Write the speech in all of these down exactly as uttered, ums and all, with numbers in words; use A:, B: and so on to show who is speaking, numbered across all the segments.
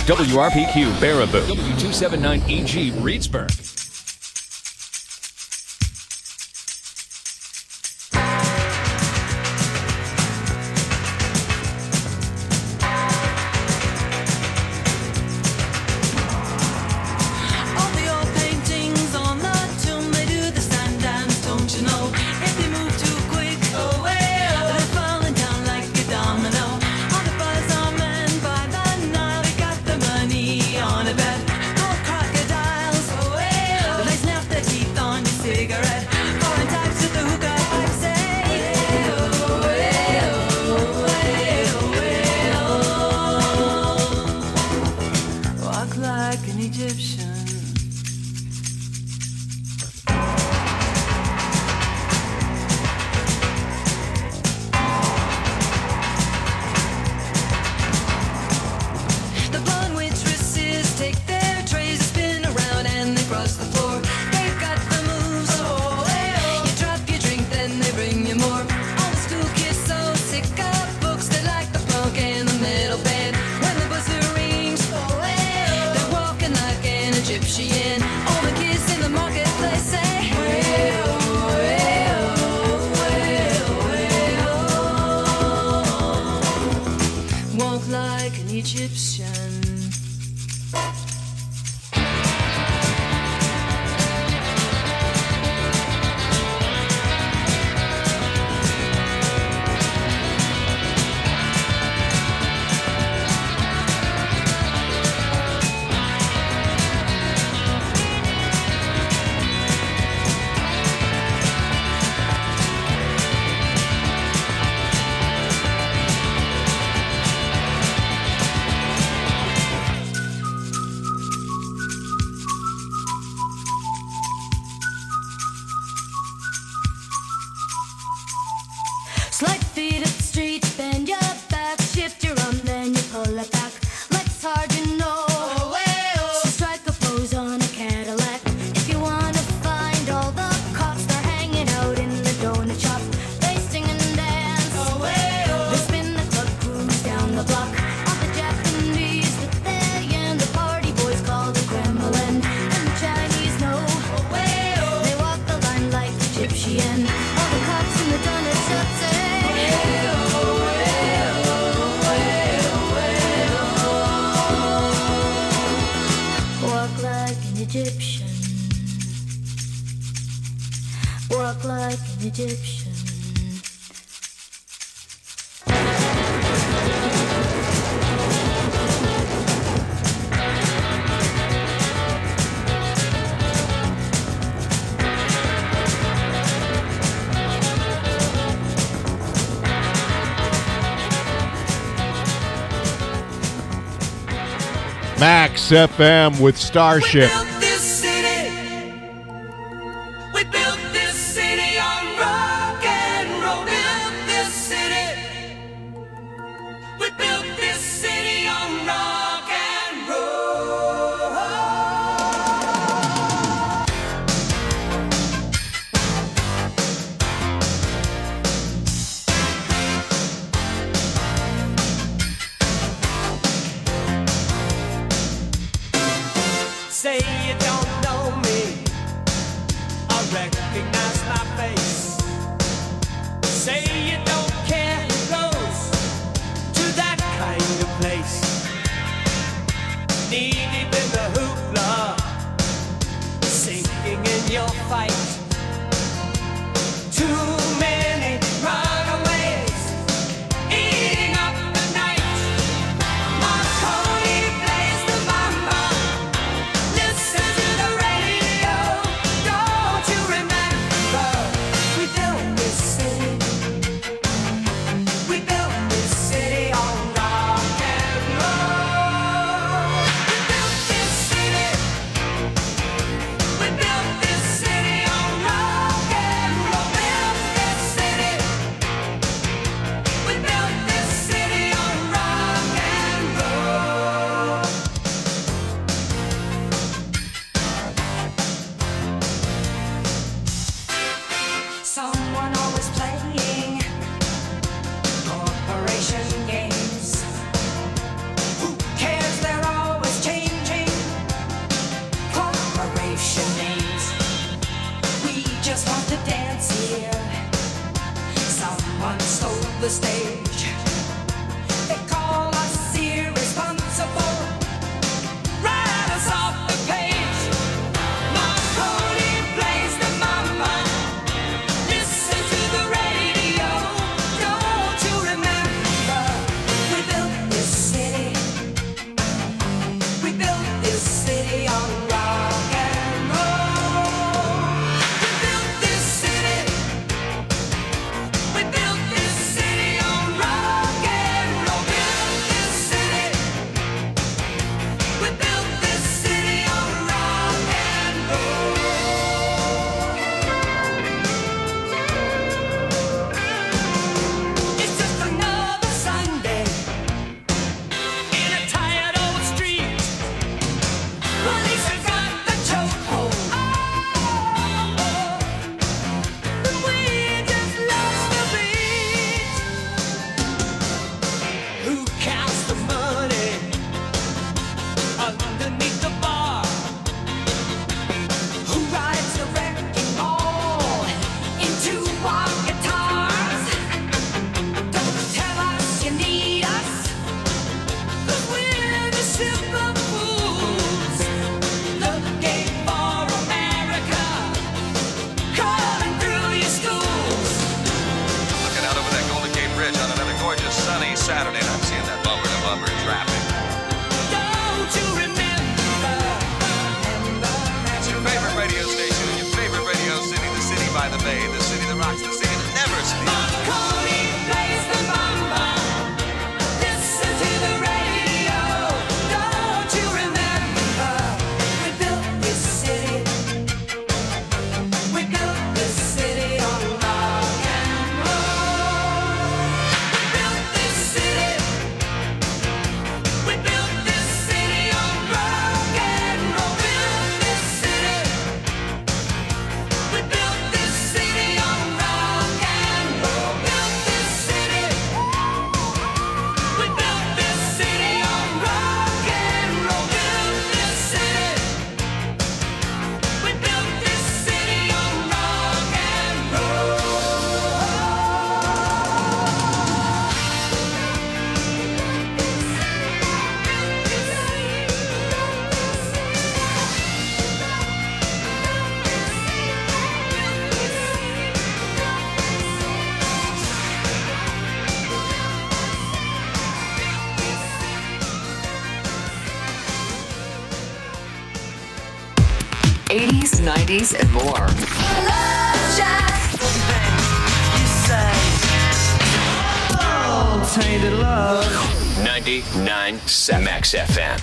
A: W R P Q Baraboo, W two seventy-nine E G Reedsburg.
B: Max F M with Starship.
C: once stole the stage. They call us irresponsible, write us off the page. Marconi plays the mama, listen to the radio. Don't you remember, we built this city, we built this city on rock and roll. We built this city, we built this city on rock and roll. Built this city, we built this city on rock and roll. It's just another Sunday in a tired old street. Police have got the chokehold, and we just lost the beat. Who counts the money underneath the bar? Who rides the wrecking ball into our guitars? Don't tell us you need us, 'cause we're the simple fools looking for America, calling through your schools.
D: Looking out over that Golden Gate Bridge on another gorgeous sunny Saturday, and I'm seeing that bumper to bumper traffic.
C: Don't you remember? Remember
D: It's your favorite radio station in your favorite radio city, the city by the bay, the city that rocks, the city that never sleeps.
C: Marconi plays the mama, listen to the radio. Don't you remember? We built this city, we built this city on rock and roll. We built this city, we built this city on rock and roll. Built this city, we built this city on rock and roll. Built this city, we built this city on rock and roll. Built this city, we built this city on rock and roll.
E: eighties, nineties, and more.
A: ninety-nine point seven Max F M.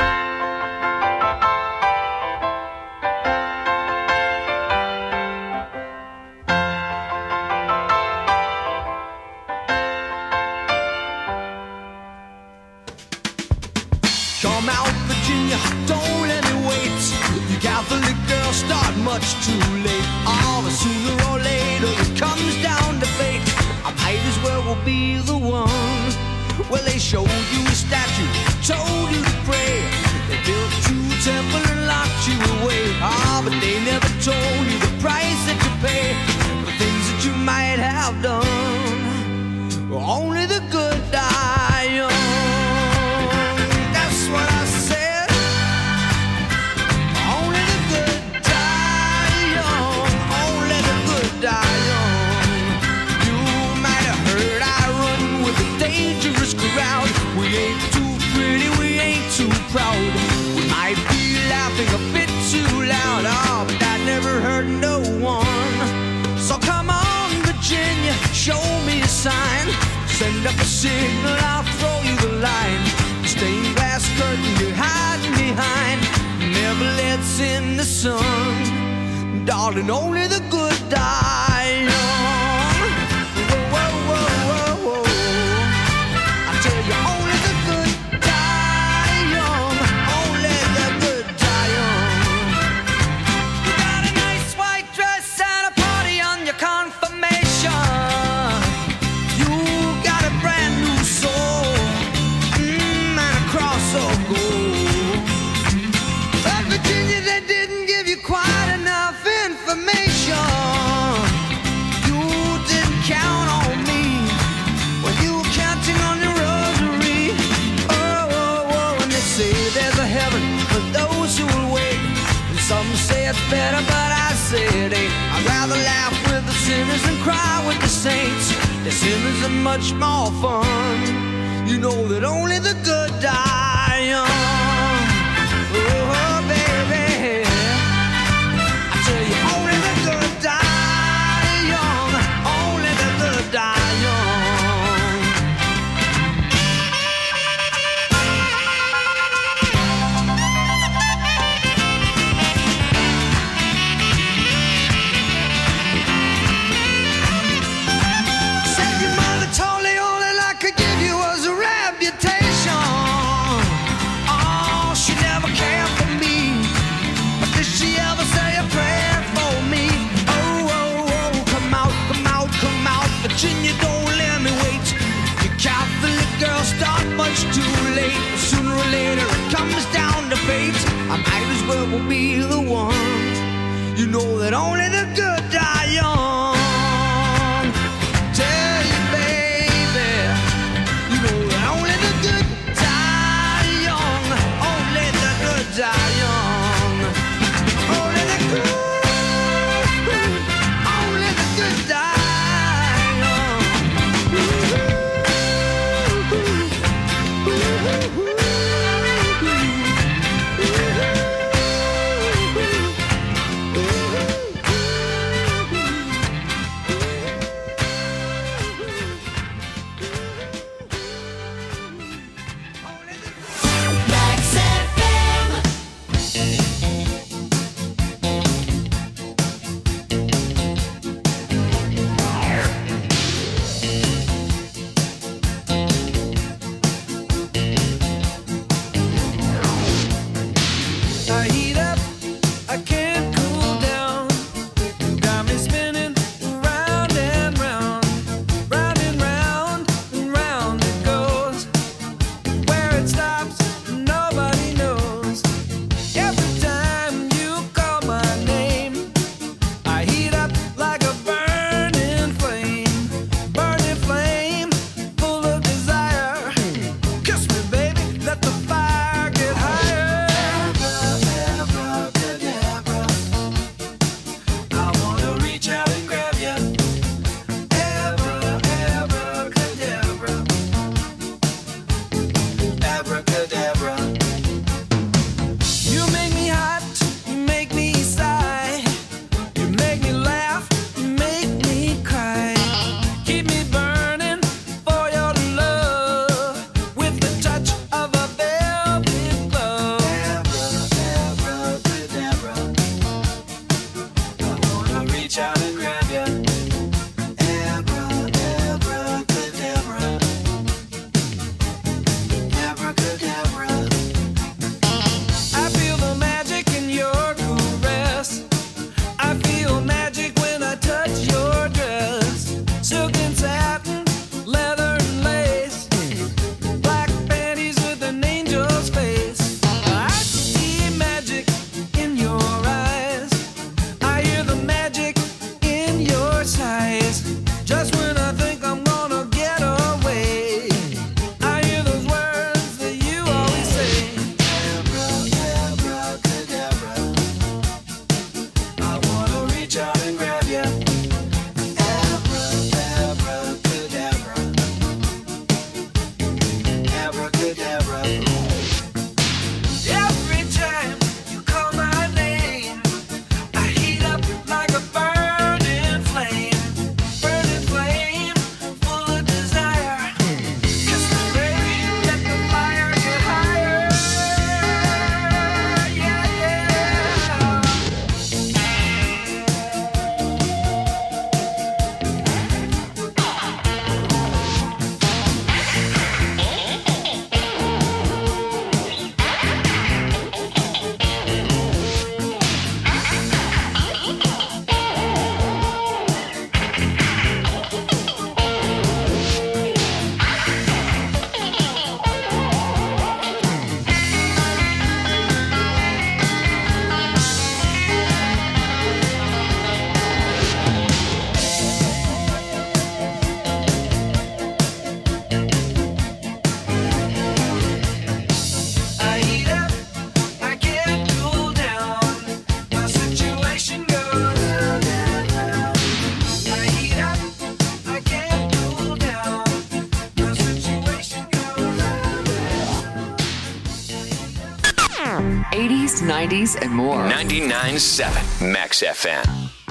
F: Come out, Virginia, don't let me wait. You Catholic girls start much too late. Oh, but sooner or later it comes down to fate. I might as well will be the one. Well, they showed you a statue, told you to pray. They built you a temple and locked you away. Ah, but they never told you the price that you pay for the things that you might have done. Only the good die young. That's what I said. Only the good die young. Only the good die young. You might have heard I run with a dangerous crowd. We ain't too pretty, we ain't too proud. We might be laughing a bit too loud. Oh, but that never hurt no one. So come on, Virginia, show me a sign. Send up a signal, I'll throw you the line. Stained glass curtain you're hiding behind never lets in the sun. Darling, only the good die young. Whoa, whoa, whoa, whoa, whoa. I tell you, only the good die young. Only the good die young. You got a nice white dress and a party on your confirmation. You got a brand new soul, mm, and a cross of gold. But Virginia, they didn't give you quite enough information. You better, but I say it ain't. I'd rather laugh with the sinners than cry with the saints. The sinners are much more fun. You know that only the good die young. Oh, baby, I tell you, only the good die young. Only the good die young. Said your mother told me all that I could give you was a reputation. Oh, she never cared for me. But did she ever say a prayer for me? Oh, oh, oh, come out, come out, come out. Virginia, don't let me wait. You Catholic girls start much too late. Sooner or later it comes down to fate. I might as well be the one. You know that only the good die young. Tell you, baby, you know that only the good die young. Only the good die young. Only the good, only the good die young.
E: seventies, nineties, and more.
A: ninety-nine point seven Max F M.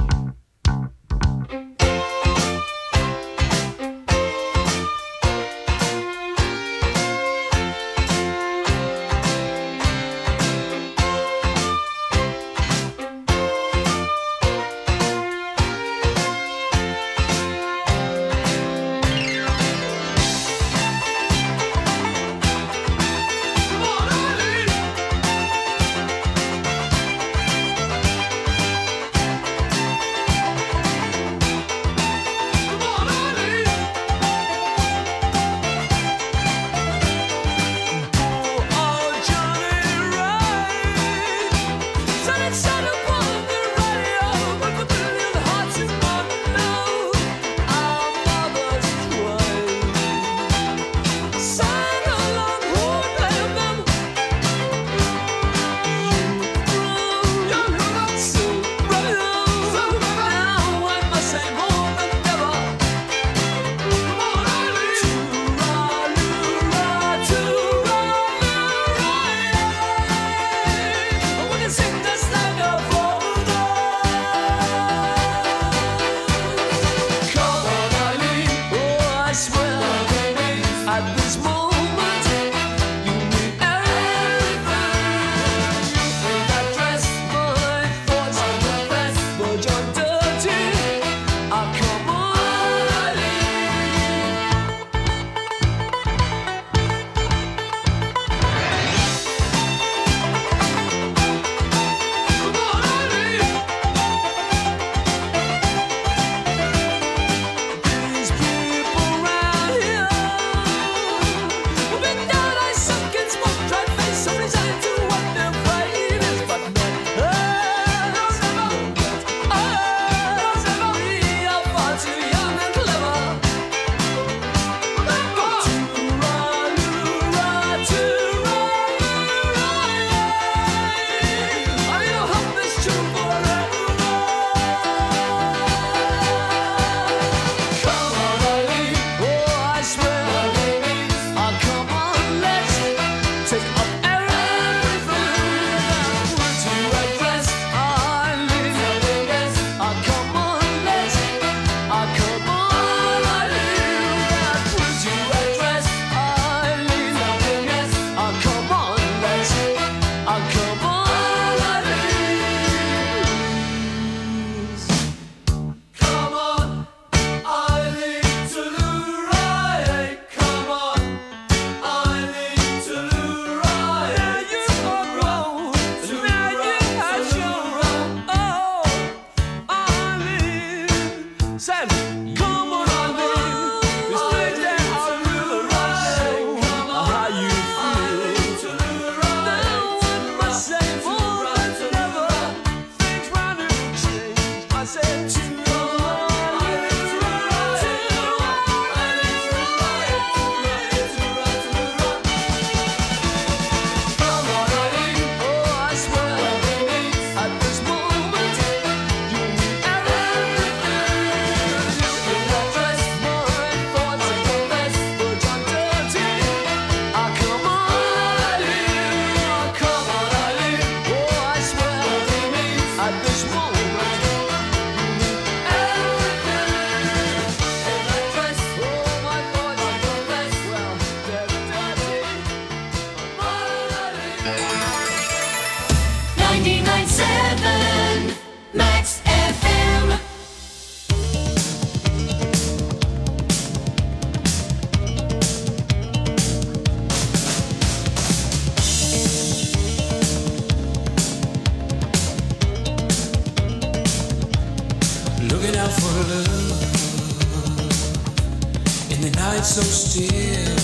G: night so still.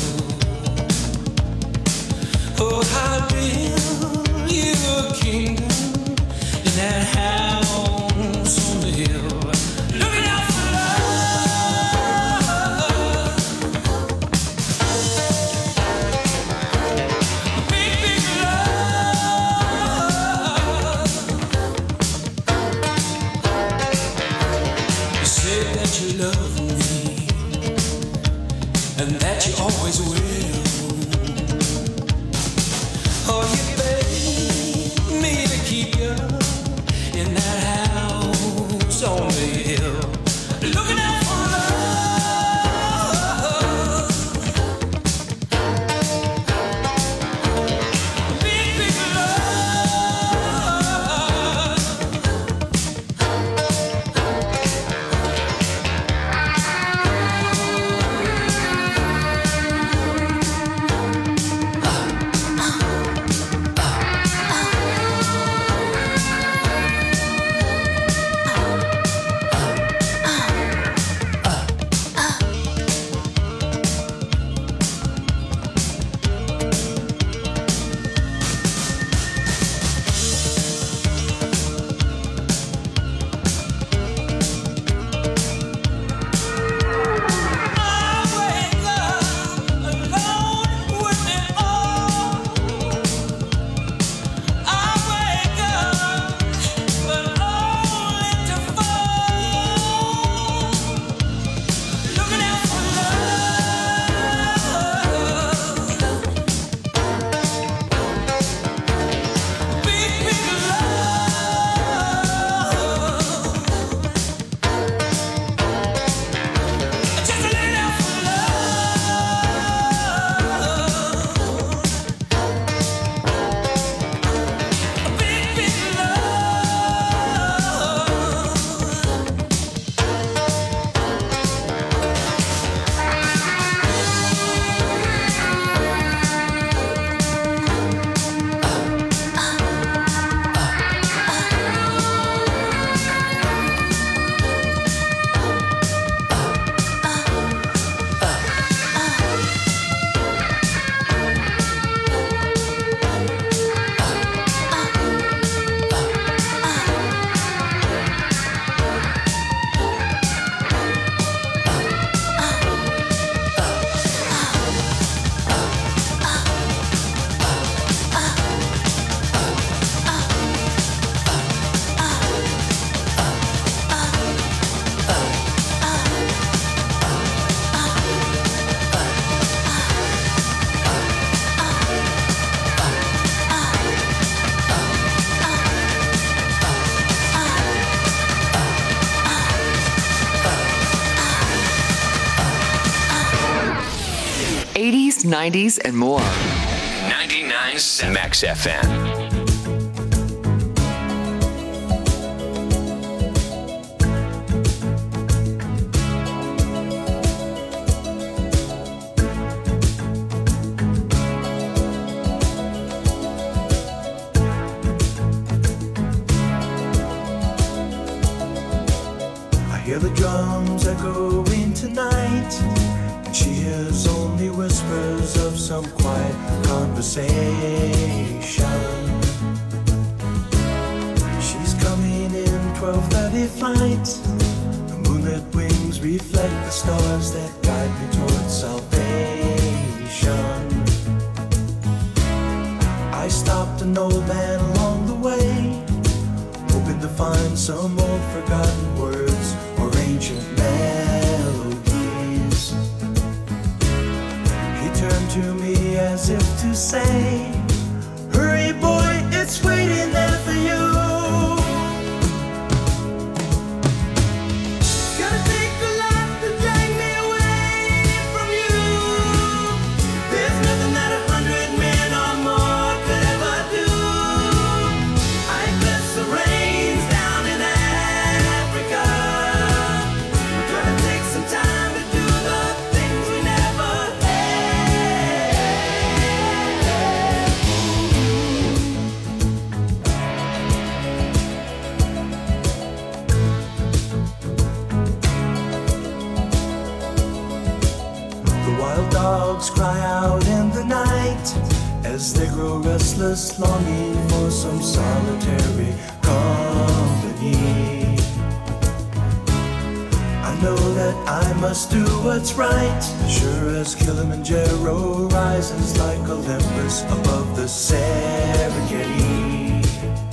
G: Oh, how build you a kingdom in that house on the hill. Looking out for love, big, big love. You say that you love me and that you always will. Oh, you made me
E: eighties, nineties, and more.
A: ninety-nine point seven Max F M.
H: Hear the drums echoing tonight, and she hears only whispers of some quiet conversation. She's coming in twelve thirty flight. The moonlit wings reflect the stars that guide me towards salvation. I stopped an old man along the way, hoping to find some old forgotten words or ancient melodies. He turned to me as if to say, hurry boy, it's waiting there for you. Gonna take a lot to drag me away from you. There's nothing that a hundred men or more could ever do. I bless the rains down in Africa. We're gonna take some time to do the things we never The wild dogs cry out in the night as they grow restless, longing for some solitary company. I know that I must do what's right, sure as Kilimanjaro rises like Olympus above the Serengeti.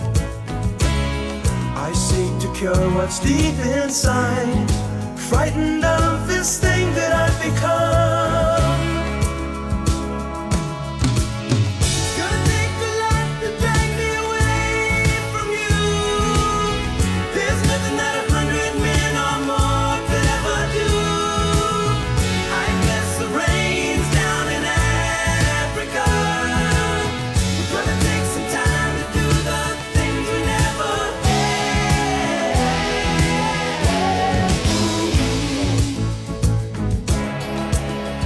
H: I seek to cure what's deep inside, frightened of this thing that I've become. Gonna take a lot to drag me away from you. There's nothing that a hundred men or more could ever do. I bless the rains down in Africa. We're gonna take some time to do the things we never had.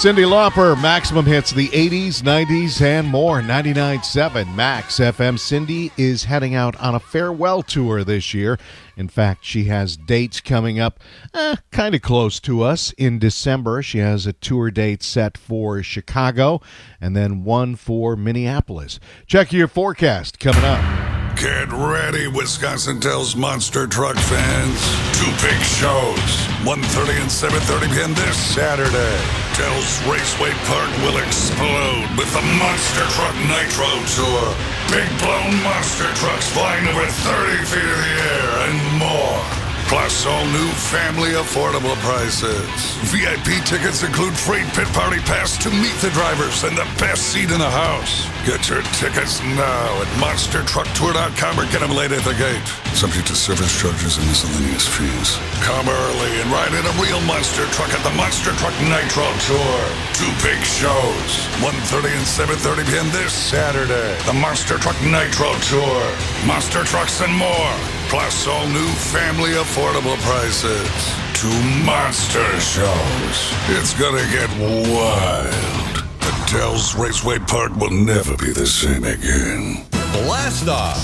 B: Cyndi Lauper, Maximum Hits, the eighties, nineties, and more. ninety-nine point seven Max F M. Cyndi is heading out on a farewell tour this year. In fact, she has dates coming up eh, kind of close to us. In December, she has a tour date set for Chicago and then one for Minneapolis. Check your forecast coming up.
I: Get ready, Wisconsin Dells Monster Truck fans. Two big shows, one thirty and seven thirty p.m. this Saturday. Dells Raceway Park will explode with the Monster Truck Nitro Tour. Big blown monster trucks flying over thirty feet in the air and more. Plus all new family affordable prices. V I P tickets include free pit party pass to meet the drivers and the best seat in the house. Get your tickets now at monster truck tour dot com or get them late at the gate. Subject to service charges and miscellaneous fees. Come early and ride in a real monster truck at the Monster Truck Nitro Tour. Two big shows, one thirty and seven thirty p.m. this Saturday. The Monster Truck Nitro Tour. Monster trucks and more. Plus all new family affordable prices. Two monster shows. It's gonna get wild. The Dells Raceway Park will never be the same again.
J: Blast off!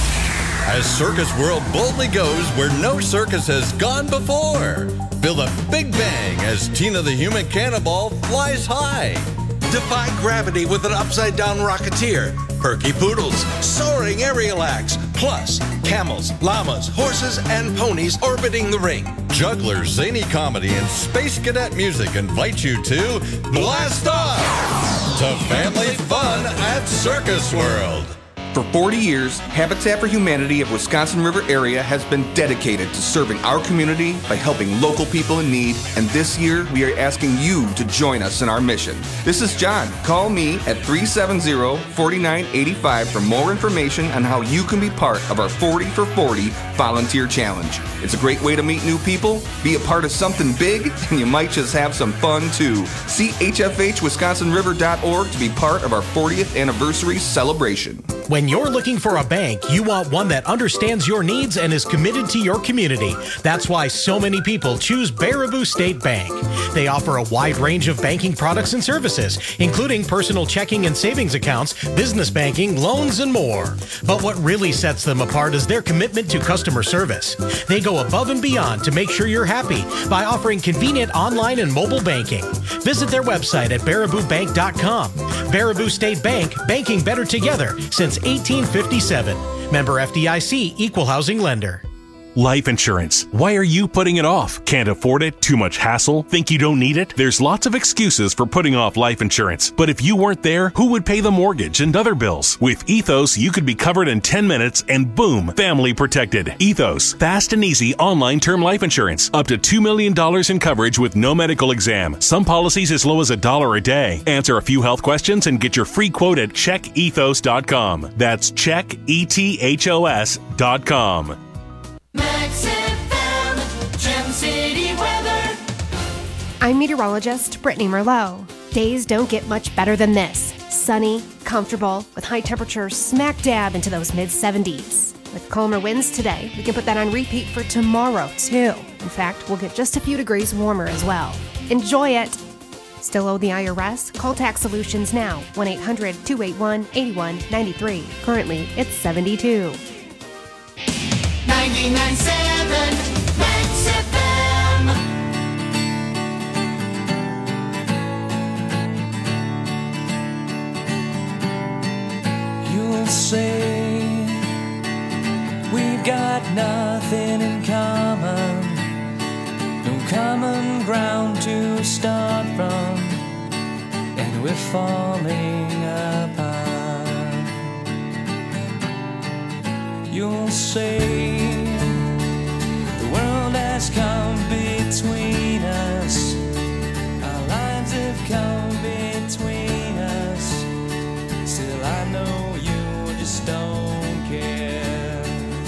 J: As Circus World boldly goes where no circus has gone before. Feel the big bang as Tina the Human Cannonball flies high.
K: Defy gravity with an upside-down rocketeer. Perky poodles, soaring aerial acts, plus camels, llamas, horses, and ponies orbiting the ring.
J: Jugglers, zany comedy, and space cadet music invite you to Blast Off! To family fun at Circus World.
L: For forty years, Habitat for Humanity of Wisconsin River area has been dedicated to serving our community by helping local people in need, and this year we are asking you to join us in our mission. This is John. Call me at three seven zero, four nine eight five for more information on how you can be part of our forty for forty volunteer challenge. It's a great way to meet new people, be a part of something big, and you might just have some fun too. See H F H wisconsin river dot org to be part of our fortieth anniversary celebration.
M: When you're looking for a bank, you want one that understands your needs and is committed to your community. That's why so many people choose Baraboo State Bank. They offer a wide range of banking products and services, including personal checking and savings accounts, business banking, loans, and more. But what really sets them apart is their commitment to customer service. They go above and beyond to make sure you're happy by offering convenient online and mobile banking. Visit their website at baraboo bank dot com. Baraboo State Bank, banking better together since eighteen fifty-seven. Member F D I C, Equal Housing Lender.
N: Life insurance. Why are you putting it off? Can't afford it? Too much hassle? Think you don't need it? There's lots of excuses for putting off life insurance. But if you weren't there, who would pay the mortgage and other bills? With Ethos, you could be covered in ten minutes and boom, family protected. Ethos, fast and easy online term life insurance. Up to two million dollars in coverage with no medical exam. Some policies as low as a dollar a day. Answer a few health questions and get your free quote at check ethos dot com. That's check ethos dot com.
C: Max F M, Gem City weather.
O: I'm meteorologist Brittany Merlot. Days don't get much better than this. Sunny, comfortable, with high temperatures smack dab into those mid seventies. With calmer winds today, we can put that on repeat for tomorrow, too. In fact, we'll get just a few degrees warmer as well. Enjoy it! Still owe the I R S? Call Tax Solutions now, one eight hundred, two eight one, eight one nine three. Currently, it's seventy-two.
C: ninety-nine point seven Max F M.
G: You'll say we've got nothing in common, no common ground to start from, and we're falling apart. You'll say the world has come between us, our lines have come between us. Still I know you just don't care.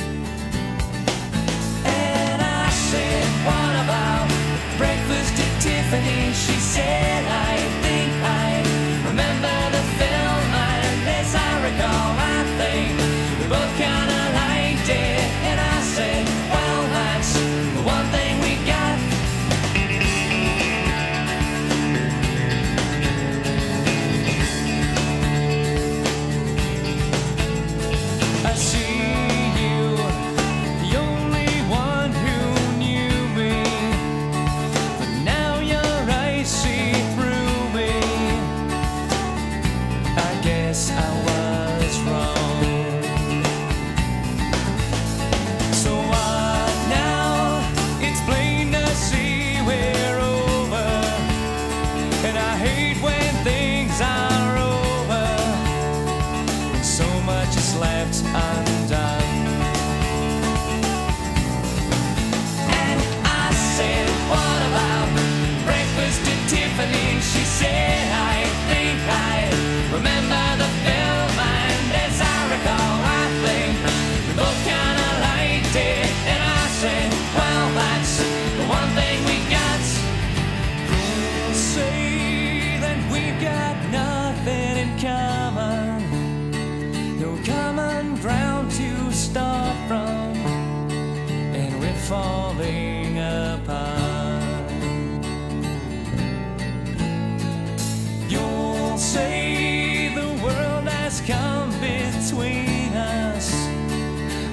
G: And I said, what about breakfast at Tiffany? She said, I think I remember the film, and as I recall, I think we both kinda liked it. And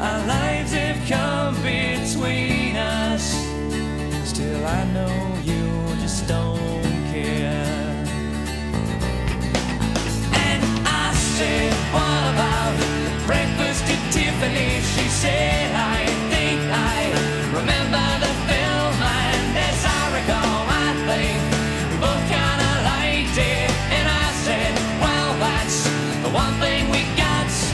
G: Our lives have come between us. Still I know you just don't care. And I said, what about breakfast at Tiffany's? She said, I think I remember the film, and as I recall, I think we both kinda liked it. And I said, well, that's the one thing we got.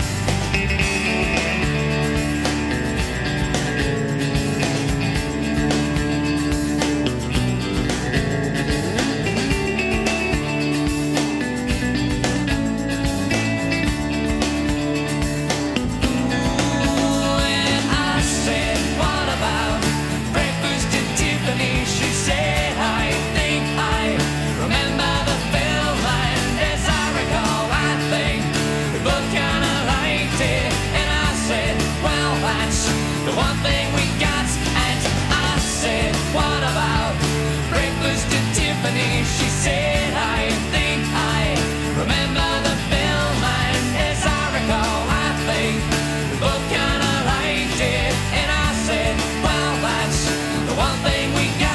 G: The one thing we got, and I said, what about breakfast at Tiffany? She said, I think I remember the film, and as I recall, I think we both kinda liked it. And I said, well, that's the one thing we got.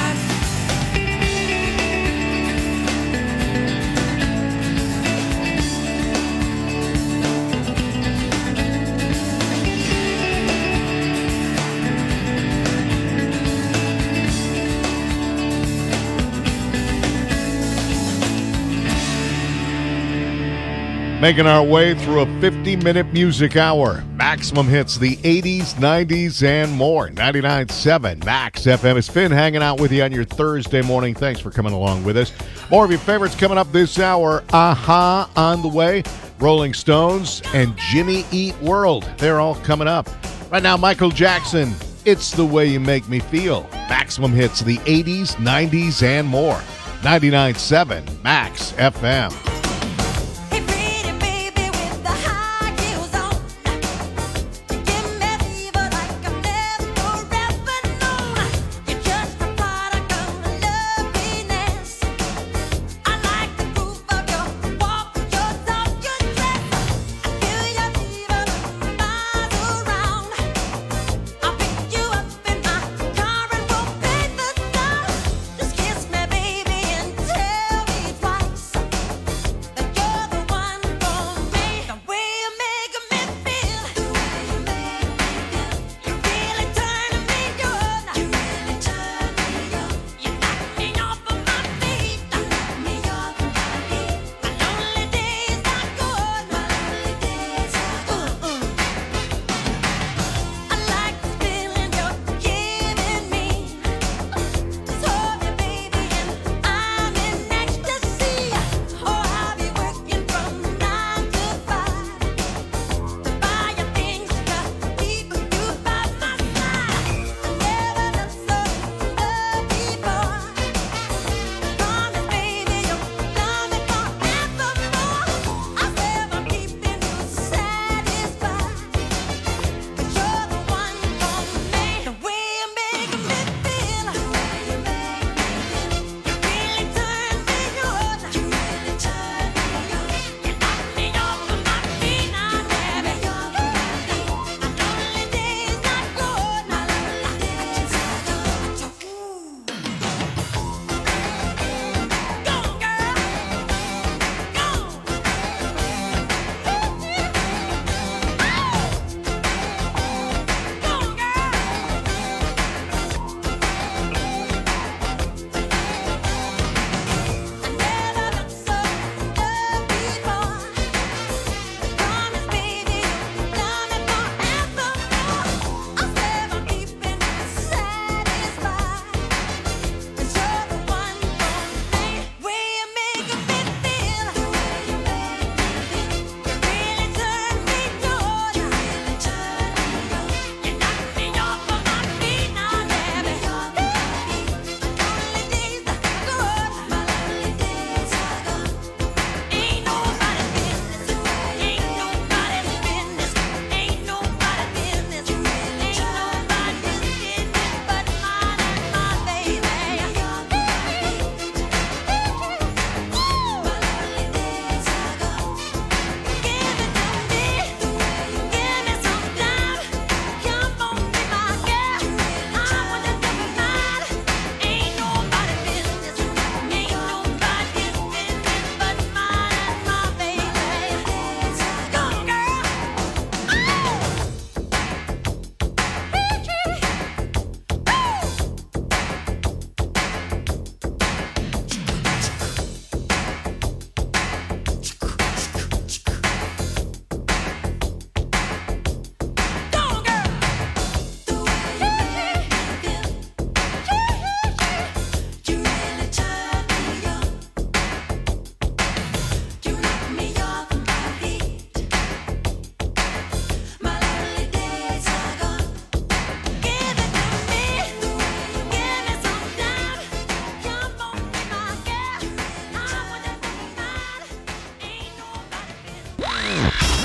B: Making our way through a fifty-minute music hour. Maximum hits the eighties, nineties, and more. ninety-nine point seven Max F M. It's Finn hanging out with you on your Thursday morning. Thanks for coming along with us. More of your favorites coming up this hour. Aha on the way. Rolling Stones and Jimmy Eat World. They're all coming up. Right now, Michael Jackson, It's the Way You Make Me Feel. Maximum hits the eighties, nineties, and more. ninety-nine point seven Max F M.
C: Just kiss me, baby, and tell me twice.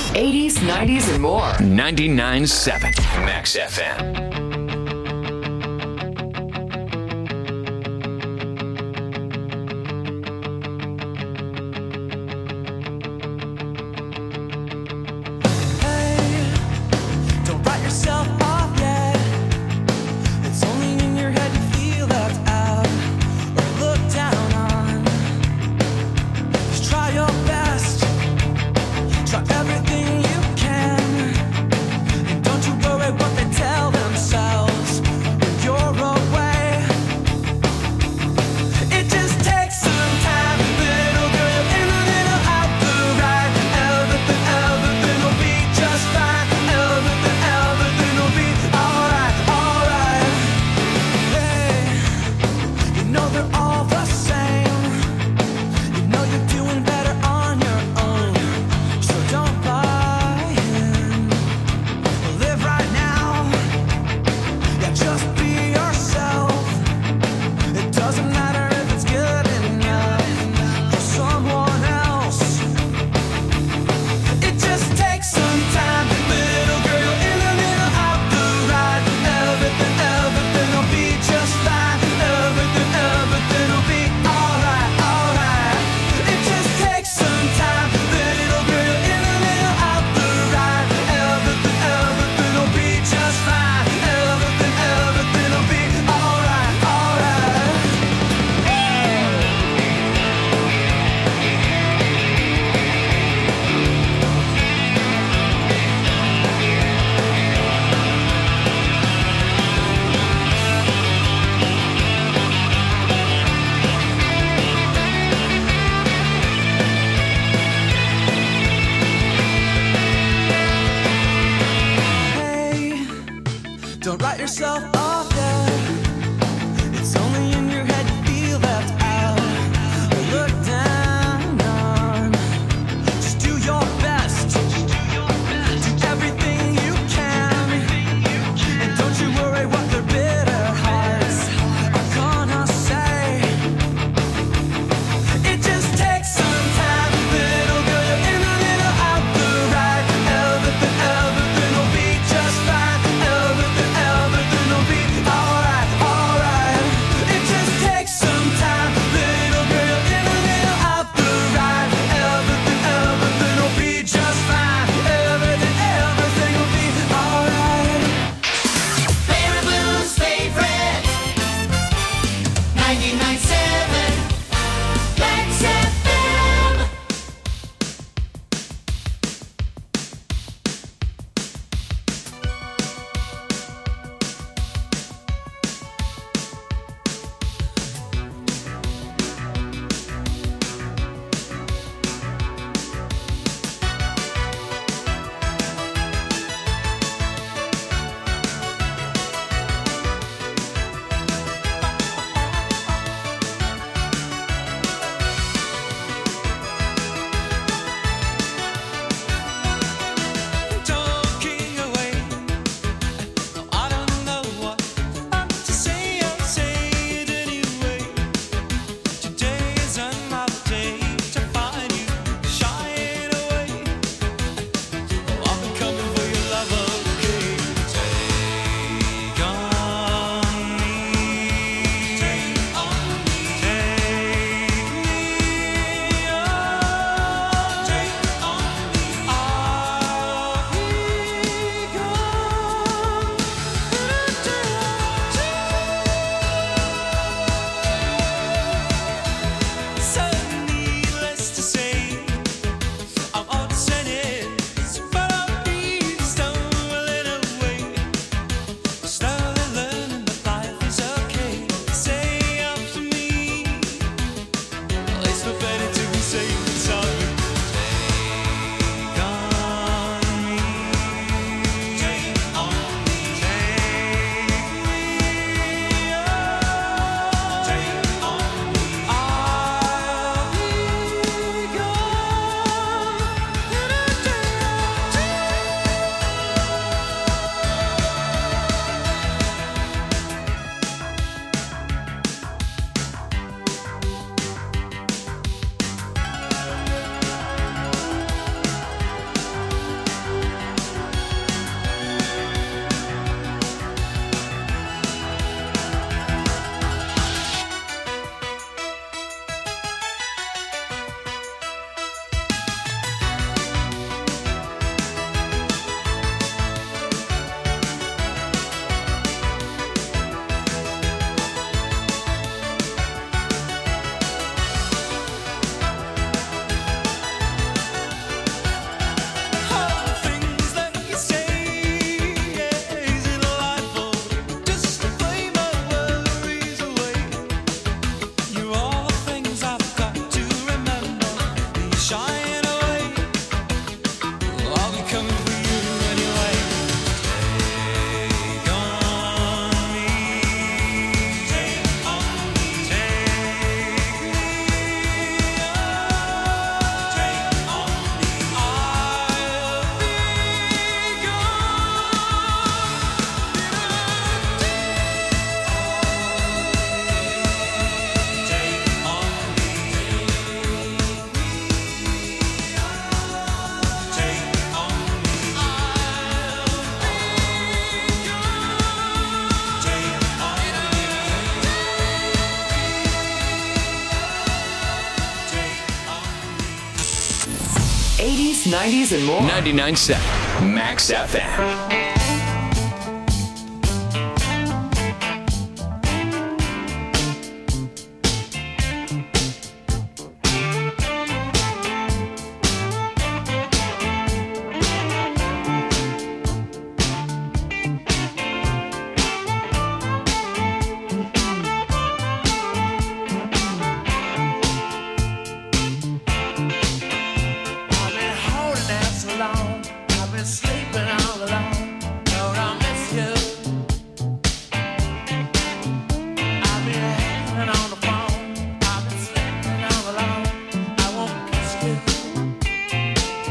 E: eighties, nineties, and more.
A: ninety-nine point seven Max F M.
G: Don't write yourself off yet. It's only in your head you feel left out or looked down on. Just try your best. Try everything you can. And don't you worry what they tell themselves when you're away. It just takes some time, little girl, in a little out the right. Everything, everything will be just fine. Everything, everything will be alright, alright. Hey, you know they're all the same. You know you're doing better on your own. So don't buy in. Live right now. Yeah, just be yourself. It doesn't matter if it's good enough for someone else. It just takes some time, little girl, in a little out the right. Everything, everything will be just fine. Everything, everything will be alright, alright. It just takes some time, little girl, in a little out the right. Everything, everything will be just fine. Everything, everything will be alright, alright. Hey, don't write yourself off yet. It's only in your head you feel left out or looked down on. Just do your best. Do everything you can. And don't you worry what their bitter hearts are gonna say. It just takes some time, little girl, you're in a little out the right. Everything, everything will be just fine. Everything, everything will be alright,
E: nineties and more.
A: ninety-nine point seven Max F M.
F: I've been holding out so long. I've been sleeping all alone. Lord, I miss you. I've been hanging on the phone. I've been sleeping all alone. I won't kiss you.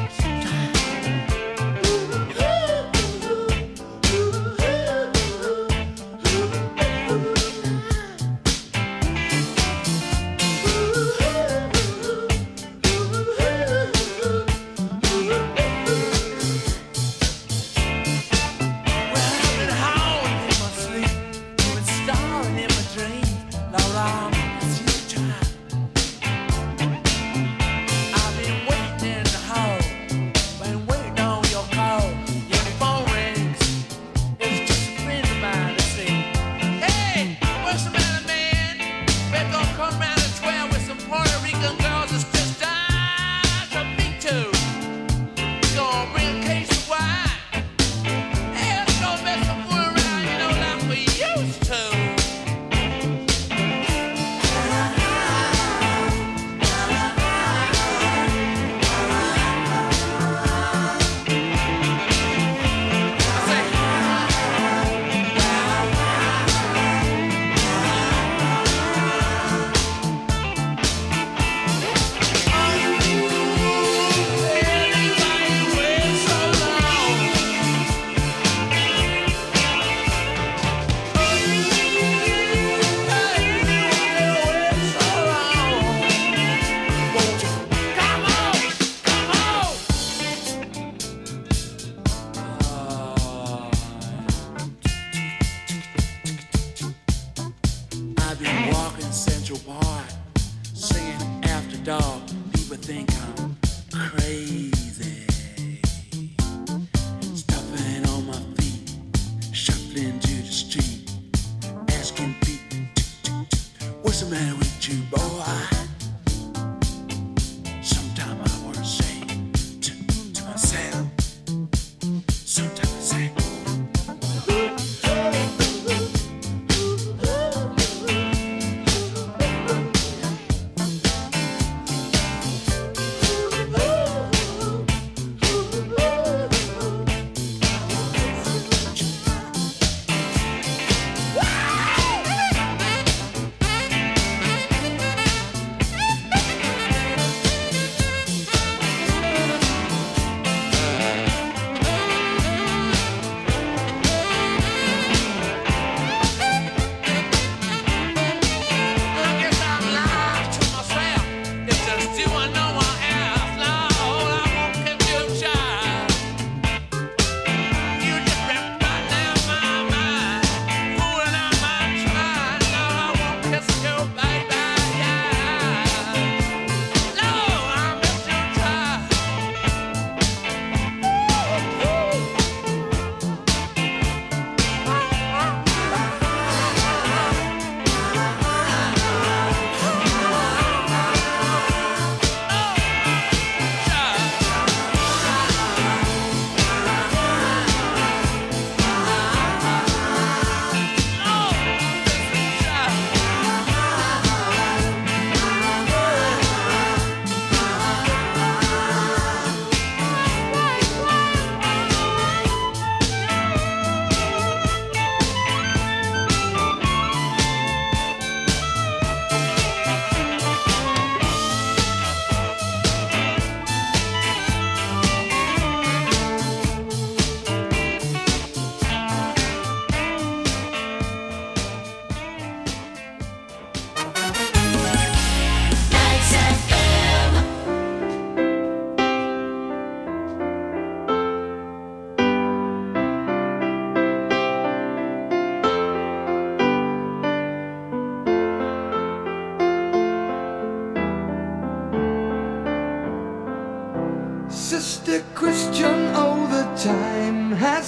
F: I've been howling in my sleep. I've been starring in my dream. Lord, I miss you, child. I've been waiting in the hall. Been waiting on your call. Your phone rings. It's just a friend of mine to see. Hey, what's the matter, man? We're gonna come round at twelve with some Puerto Rican girls that's just died to meet you. Gonna bring a case of wine. Hey, let's go mess some fool around, you know, like we used to. I've been walking Central Park, singing After Dark. People think I'm crazy. Stuffing on my feet, shuffling to the street, asking people, what's the matter with you, boy? Sometimes I want to say to, to myself, sometimes I say,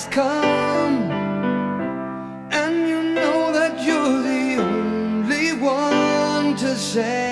F: has come, and you know that you're the only one to say